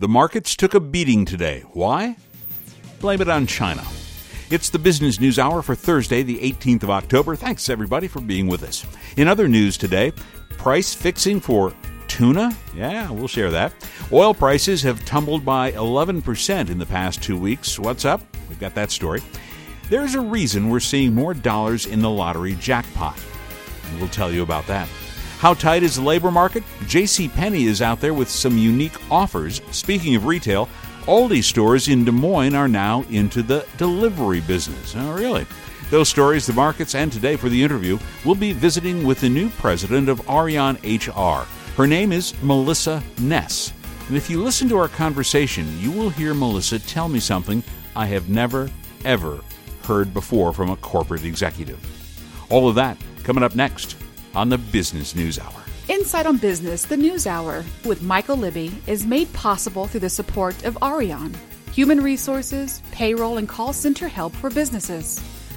The markets took a beating today. Why? Blame it on China. It's the Business News Hour for Thursday, the 18th of October. Thanks, everybody, for being with us. In other news today, price fixing for tuna? Yeah, we'll share that. Oil prices have tumbled by 11% in the past 2 weeks. What's up? We've got that story. There's a reason we're seeing more dollars in the lottery jackpot. And we'll tell you about that. How tight is the labor market? JCPenney is out there with some unique offers. Speaking of retail, Aldi stores in Des Moines are now into the delivery business. Oh, really? Those stories, the markets, and today for the interview, we'll be visiting with the new president of Arion HR. Her name is Melissa Ness. And if you listen to our conversation, you will hear Melissa tell me something I have never, ever heard before from a corporate executive. All of that coming up next on the Business News Hour. Insight on Business, the News Hour, with Michael Libby is made possible through the support of Arion, human resources, payroll, and call center help for businesses.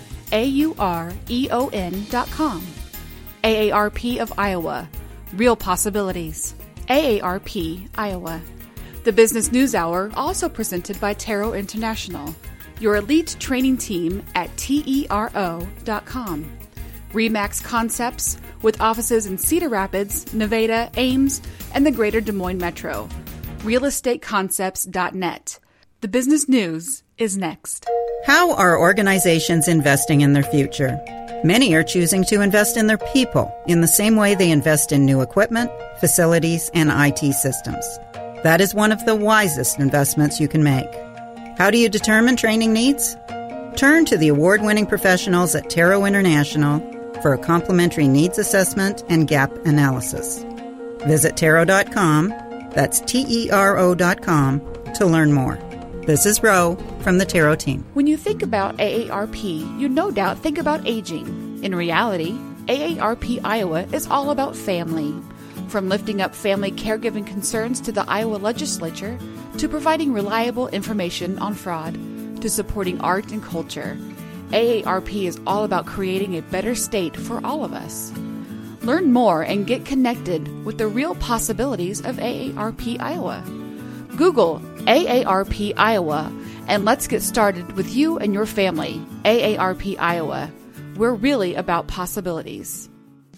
AUREON.com. AARP of Iowa. Real Possibilities. AARP, Iowa. The Business News Hour, also presented by Taro International, your elite training team at TERO.com. RE/MAX Concepts, with offices in Cedar Rapids, Nevada, Ames, and the greater Des Moines Metro. realestateconcepts.net. The business news is next. How are organizations investing in their future? Many are choosing to invest in their people in the same way they invest in new equipment, facilities, and IT systems. That is one of the wisest investments you can make. How do you determine training needs? Turn to the award-winning professionals at Taro International for a complimentary needs assessment and gap analysis. Visit Taro.com, that's TERO.com, to learn more. This is Ro from the Taro team. When you think about AARP, you no doubt think about aging. In reality, AARP Iowa is all about family. From lifting up family caregiving concerns to the Iowa legislature, to providing reliable information on fraud, to supporting art and culture, AARP is all about creating a better state for all of us. Learn more and get connected with the real possibilities of AARP Iowa. Google AARP Iowa and let's get started with you and your family. AARP Iowa. We're really about possibilities.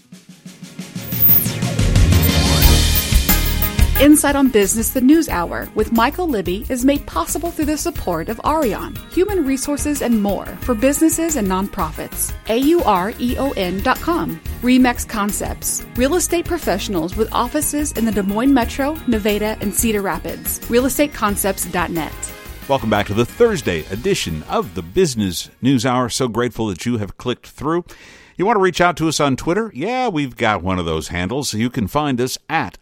Insight on Business, the News Hour, with Michael Libby is made possible through the support of Arion, human resources and more for businesses and nonprofits. AUREON.com. RE/MAX Concepts, real estate professionals with offices in the Des Moines Metro, Nevada, and Cedar Rapids. realestateconcepts.net. Welcome back to the Thursday edition of the Business News Hour. So grateful that you have clicked through. You want to reach out to us on Twitter? Yeah, we've got one of those handles. You can find us at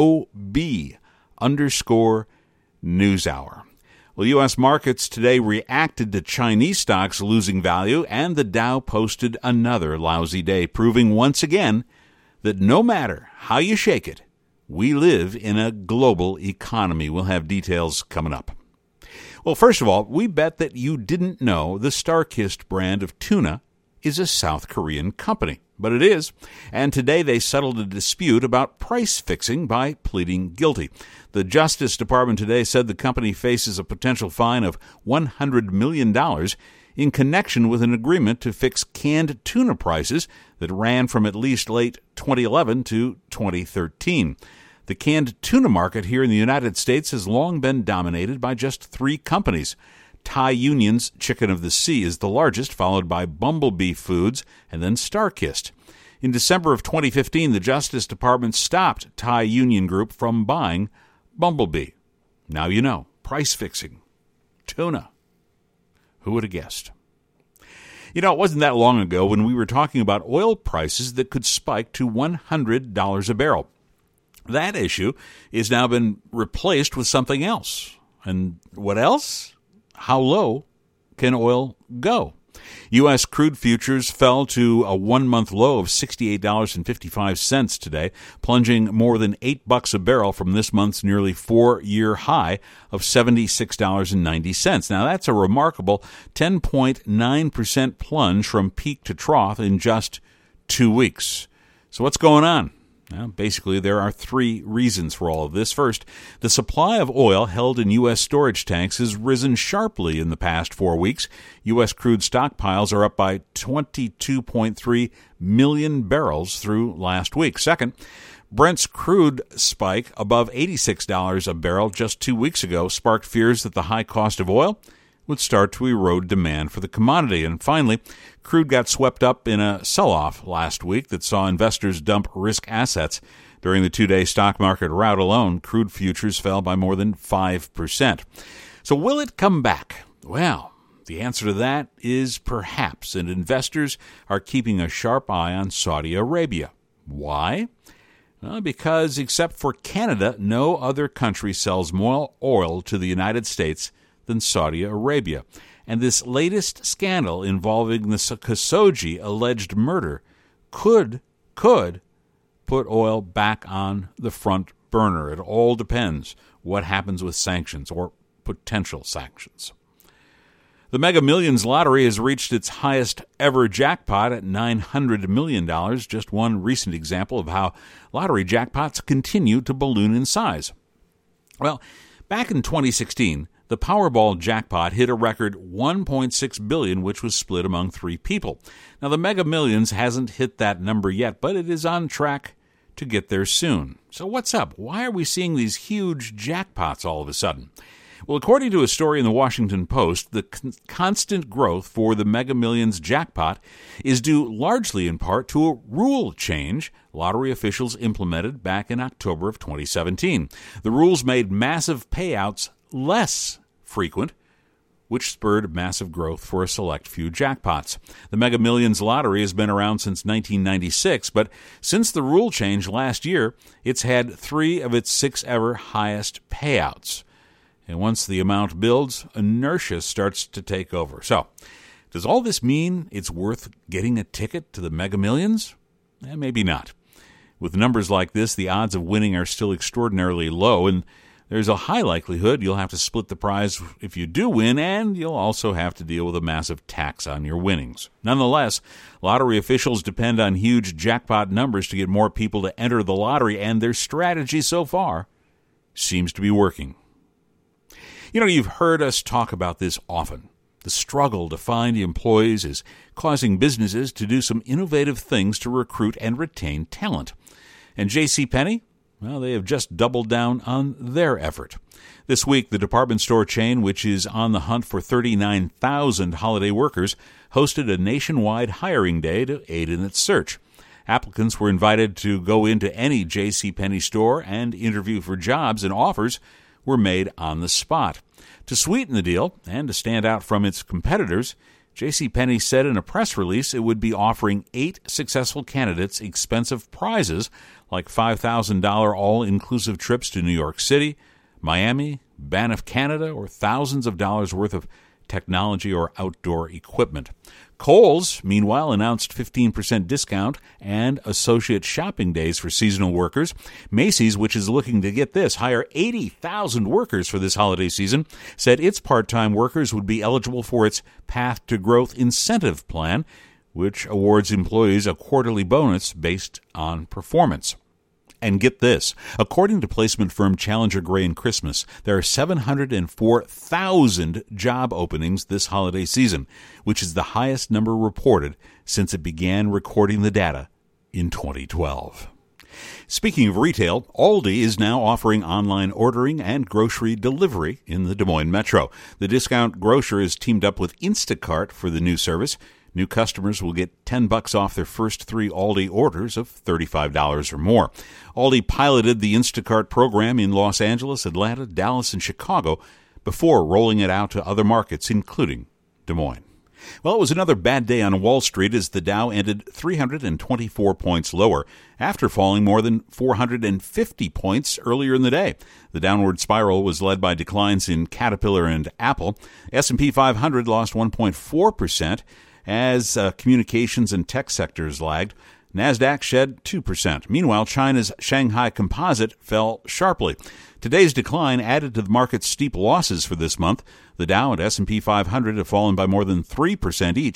IOB_NewsHour. Well, U.S. markets today reacted to Chinese stocks losing value, and the Dow posted another lousy day, proving once again that no matter how you shake it, we live in a global economy. We'll have details coming up. Well, first of all, we bet that you didn't know the Starkist brand of tuna is a South Korean company, but it is, and today they settled a dispute about price fixing by pleading guilty. The Justice Department today said the company faces a potential fine of $100 million in connection with an agreement to fix canned tuna prices that ran from at least late 2011 to 2013. The canned tuna market here in the United States has long been dominated by just 3 companies. Thai Union's Chicken of the Sea is the largest, followed by Bumblebee Foods and then Starkist. In December of 2015, the Justice Department stopped Thai Union Group from buying Bumblebee. Now you know, price fixing. Tuna. Who would have guessed? You know, it wasn't that long ago when we were talking about oil prices that could spike to $100 a barrel. That issue has now been replaced with something else. And what else? How low can oil go? U.S. crude futures fell to a one-month low of $68.55 today, plunging more than $8 a barrel from this month's nearly 4-year high of $76.90. Now, that's a remarkable 10.9% plunge from peak to trough in just 2 weeks. So what's going on? Now, basically, there are three reasons for all of this. First, the supply of oil held in U.S. storage tanks has risen sharply in the past 4 weeks. U.S. crude stockpiles are up by 22.3 million barrels through last week. Second, Brent's crude spike above $86 a barrel just 2 weeks ago sparked fears that the high cost of oil would start to erode demand for the commodity. And finally, crude got swept up in a sell-off last week that saw investors dump risk assets. During the 2-day stock market rout alone, crude futures fell by more than 5%. So will it come back? Well, the answer to that is perhaps, and investors are keeping a sharp eye on Saudi Arabia. Why? Well, because except for Canada, no other country sells more oil to the United States than Saudi Arabia. And this latest scandal involving the Khashoggi alleged murder could put oil back on the front burner. It all depends what happens with sanctions or potential sanctions. The Mega Millions lottery has reached its highest ever jackpot at $900 million, just one recent example of how lottery jackpots continue to balloon in size. Well, back in 2016, the Powerball jackpot hit a record $1.6 billion, which was split among 3 people. Now, the Mega Millions hasn't hit that number yet, but it is on track to get there soon. So what's up? Why are we seeing these huge jackpots all of a sudden? Well, according to a story in the Washington Post, the constant growth for the Mega Millions jackpot is due largely in part to a rule change lottery officials implemented back in October of 2017. The rules made massive payouts less frequent, which spurred massive growth for a select few jackpots. The Mega Millions lottery has been around since 1996, but since the rule change last year, it's had 3 of its 6 ever highest payouts. And once the amount builds, inertia starts to take over. So, does all this mean it's worth getting a ticket to the Mega Millions? Maybe not. With numbers like this, the odds of winning are still extraordinarily low, and there's a high likelihood you'll have to split the prize if you do win, and you'll also have to deal with a massive tax on your winnings. Nonetheless, lottery officials depend on huge jackpot numbers to get more people to enter the lottery, and their strategy so far seems to be working. You know, you've heard us talk about this often. The struggle to find employees is causing businesses to do some innovative things to recruit and retain talent. And JCPenney? Well, they have just doubled down on their effort. This week, the department store chain, which is on the hunt for 39,000 holiday workers, hosted a nationwide hiring day to aid in its search. Applicants were invited to go into any JCPenney store and interview for jobs, and offers were made on the spot. To sweeten the deal and to stand out from its competitors, JCPenney said in a press release it would be offering 8 successful candidates expensive prizes like $5,000 all-inclusive trips to New York City, Miami, Banff, Canada, or thousands of dollars worth of technology or outdoor equipment. Kohl's, meanwhile, announced 15% discount and associate shopping days for seasonal workers. Macy's, which is looking to get this, hire 80,000 workers for this holiday season, said its part-time workers would be eligible for its Path to Growth incentive plan, which awards employees a quarterly bonus based on performance. And get this, according to placement firm Challenger Gray and Christmas, there are 704,000 job openings this holiday season, which is the highest number reported since it began recording the data in 2012. Speaking of retail, Aldi is now offering online ordering and grocery delivery in the Des Moines Metro. The discount grocer has teamed up with Instacart for the new service. New customers will get $10 off their first 3 Aldi orders of $35 or more. Aldi piloted the Instacart program in Los Angeles, Atlanta, Dallas, and Chicago before rolling it out to other markets, including Des Moines. Well, it was another bad day on Wall Street as the Dow ended 324 points lower after falling more than 450 points earlier in the day. The downward spiral was led by declines in Caterpillar and Apple. S&P 500 lost 1.4%. As communications and tech sectors lagged. NASDAQ shed 2%. Meanwhile, China's Shanghai Composite fell sharply. Today's decline added to the market's steep losses for this month. The Dow and S&P 500 have fallen by more than 3% each,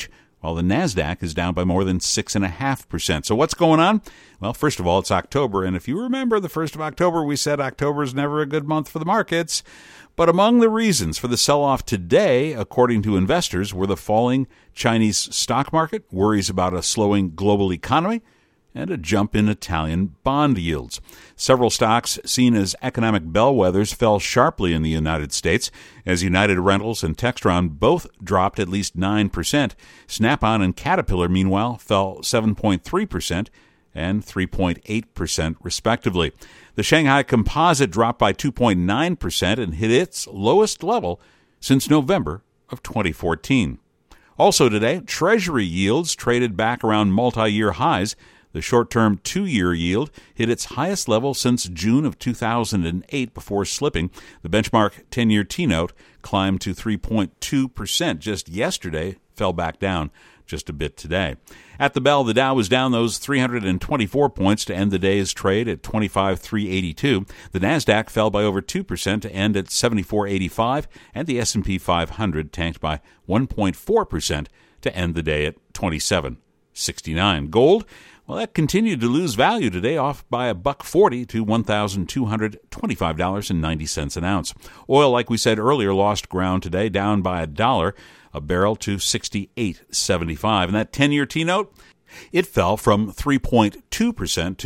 while the NASDAQ is down by more than 6.5%. So what's going on? Well, first of all, it's October, and if you remember the 1st of October, we said October is never a good month for the markets. But among the reasons for the sell-off today, according to investors, were the falling Chinese stock market, worries about a slowing global economy, and a jump in Italian bond yields. Several stocks seen as economic bellwethers fell sharply in the United States, as United Rentals and Textron both dropped at least 9%. Snap-on and Caterpillar, meanwhile, fell 7.3% and 3.8% respectively. The Shanghai Composite dropped by 2.9% and hit its lowest level since November of 2014. Also today, Treasury yields traded back around multi-year highs. The short-term 2-year yield hit its highest level since June of 2008 before slipping. The benchmark 10-year T-note climbed to 3.2% just yesterday, fell back down just a bit today. At the bell, the Dow was down those 324 points to end the day's trade at 25,382. The NASDAQ fell by over 2% to end at 74.85, and the S&P 500 tanked by 1.4% to end the day at 27.69. Gold, well, that continued to lose value today, off by $1.40 to $1,225.90 an ounce. Oil, like we said earlier, lost ground today, down by $1 a barrel to $68.75. And that 10-year T-note, it fell from 3.2% to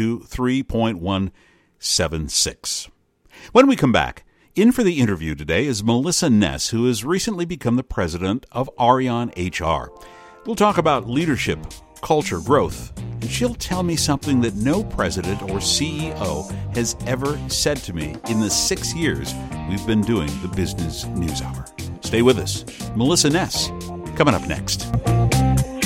3.176. When we come back, in for the interview today is Melissa Ness, who has recently become the president of Arion HR. We'll talk about leadership, culture, growth, and she'll tell me something that no president or CEO has ever said to me in the 6 years we've been doing the Business News Hour. Stay with us. Melissa Ness, coming up next.